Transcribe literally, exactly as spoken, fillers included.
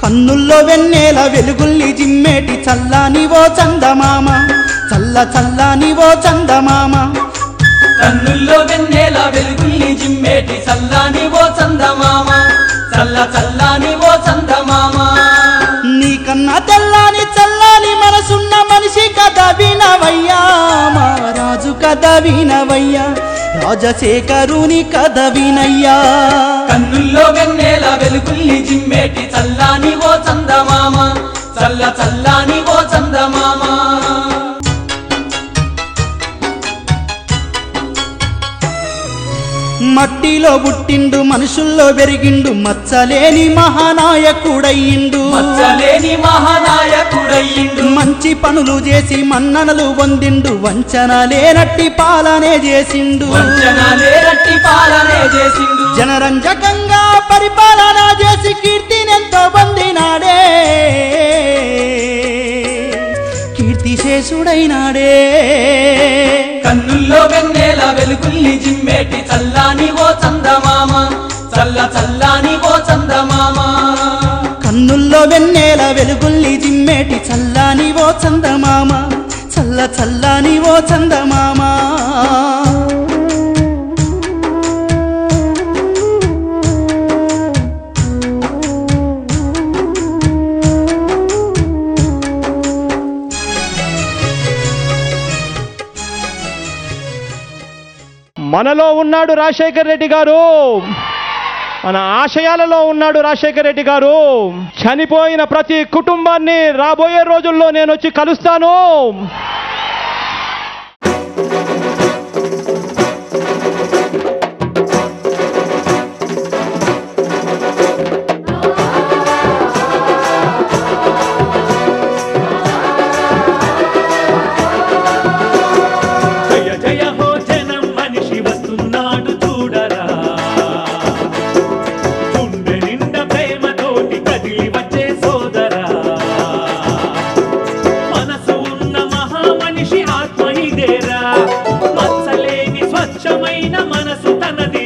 కన్నుల్లో వెన్నెల వెలుగుల్ని జిమ్మేటి చల్లాని ఓ చందమామ చల్ల చల్లాని ఓ చందమామ కన్నుల్లో వెన్నెల వెలుగుల్ని జిమ్మేటి చల్లాని ఓ చందమామ చల్ల చల్లాని ఓ చందమామ నీకన్నా తెల్లాని చల్లాని మనసున్న మనిషి కథ వినవయ్యా మహారాజు కథ వినవయ్యా రాజశేఖరుని కథ వినయ్యా కన్నుల్లో వెన్నెల వెలుగుల్ని జిమ్మేటి చల్లాని ఓ చందమామ చల్ల చల్లాని ఓ చందమామ మట్టిలో పుట్టిండు మనుషుల్లో పెరిగిండు మచ్చలేని మహానాయకుడయ్యిండు మచ్చలేని మహానాయకుడయ్యిండు మంచి పనులు చేసి మన్ననలు పొందిండు వంచన లేనట్టి పాలనే చేసిండు వంచన లేనట్టి పాలనే చేసిండు జనరంజకంగా పరిపాలన చేసి కీర్తినెంతో పొందినాడే కీర్తిశేషుడైనాడే కన్నుల్లో వెన్నెల వెలుగుల్ని జిమ్మేటి చల్లాని ఓ చందమామ చల్ల చల్లాని ఓ చందమామ కన్నుల్లో వెన్నెల వెలుగుల్ని జిమ్మేటి చల్లాని ఓ చందమామ చల్ల చల్లాని ఓ చందమామ మనలో ఉన్నాడు రాజశేఖర్ రెడ్డి గారు, మన ఆశయాలలో ఉన్నాడు రాజశేఖర్ రెడ్డి గారు. చనిపోయిన ప్రతి కుటుంబాన్ని రాబోయే రోజుల్లో నేను వచ్చి కలుస్తాను. మచ్చలేని స్వచ్ఛమైన మనసు తనది